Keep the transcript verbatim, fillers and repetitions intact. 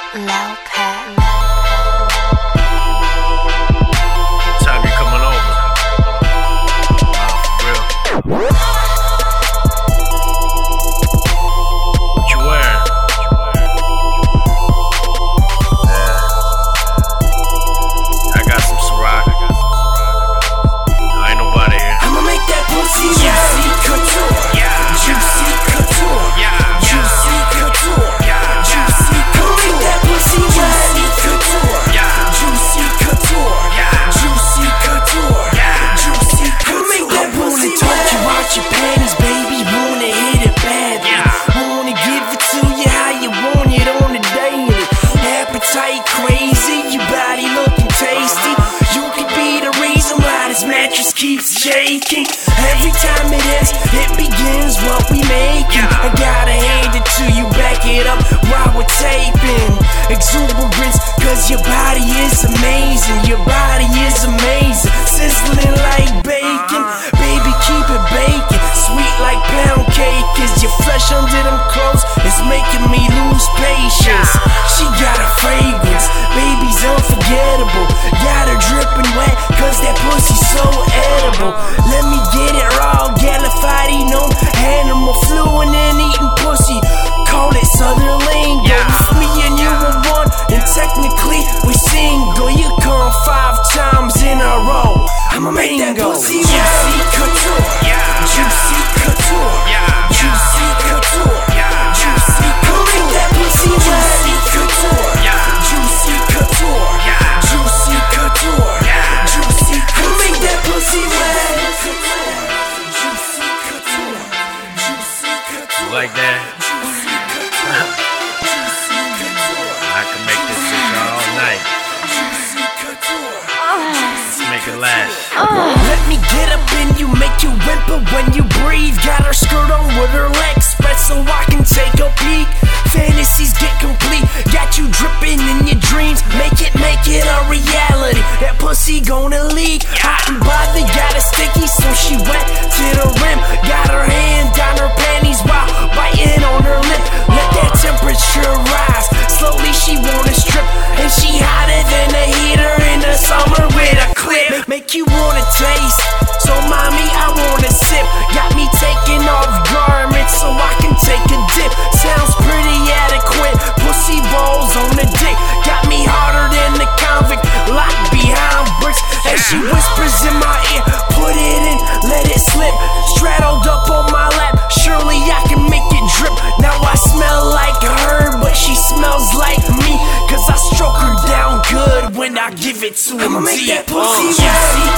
Lowcat. Time you coming over? Nah, for real. What you wearing? Yeah. I got some Ciroc. I ain't nobody here. I'ma make that pussy juicy couture. Yeah. Juicy couture. Yeah. Juicy couture. Yeah. Juicy couture. Make that pussy juicy couture. Yeah. Juicy couture. Yeah. Juicy couture. Yeah. Juicy couture. Make that pussy talk you out your panties, baby. Wanna hit it bad. Yeah. Wanna give it to you how you want it on the daily. Appetite crazy, your body looking tasty. You could be the reason why this mattress keeps shaking. Every time it ends, it begins what we making. I gotta hand it to you, back it up while we're taping. Exuberance, cause your body is amazing. Your body is amazing. Sizzling like bacon. Baby, keep it baking. Sweet like pound cake. Cause your flesh under them clothes is making me lose patience. She got a fragrance, baby's unforgettable. Got her dripping wet, cause that pussy's so edible. Let me get it raw, galified, no animal fluent in eating pussy. Call it southern lingo. Yeah. If me and you were one, and technically we single. You come five times in a row. I'ma make that pussy juicy couture. Yeah. Juicy couture. Yeah. Juicy couture. Yeah. Juicy couture. Make that pussy juicy couture. Yeah. Juicy couture. Yeah. Juicy couture. Yeah. Juicy couture. Make that pussy wet. Juicy couture. Juicy couture. You like that? Juicy couture. Juicy couture. I can make this bitch all night. Juicy couture. Let's make it last. Let me get up in you, make you whimper when you breathe. Got her skirt on with her legs spread so I can take a peek. Fantasies get complete, got you dripping in your dreams. Make it, make it a reality. That pussy gonna leak. Hot and bothered, got it sticky, so she wet to the rim. Got her hand down her panties while biting on her lip. Let that temperature rise. Slowly she wanna strip, and she hotter than a heater in the summer with a clip. Make you wanna taste, so mommy I wanna sip. Got me taking off garments so I can take a dip. Sounds pretty adequate, pussy balls on the dick. Got me harder than the convict, locked behind bricks. As she whispers in my ear, put it in, let it slip. Straddled up on my lap, surely I can make it drip. Now I smell like her, but she smells like me. Cause I stroke her down good when I give it to her. I'ma make that pussy juicy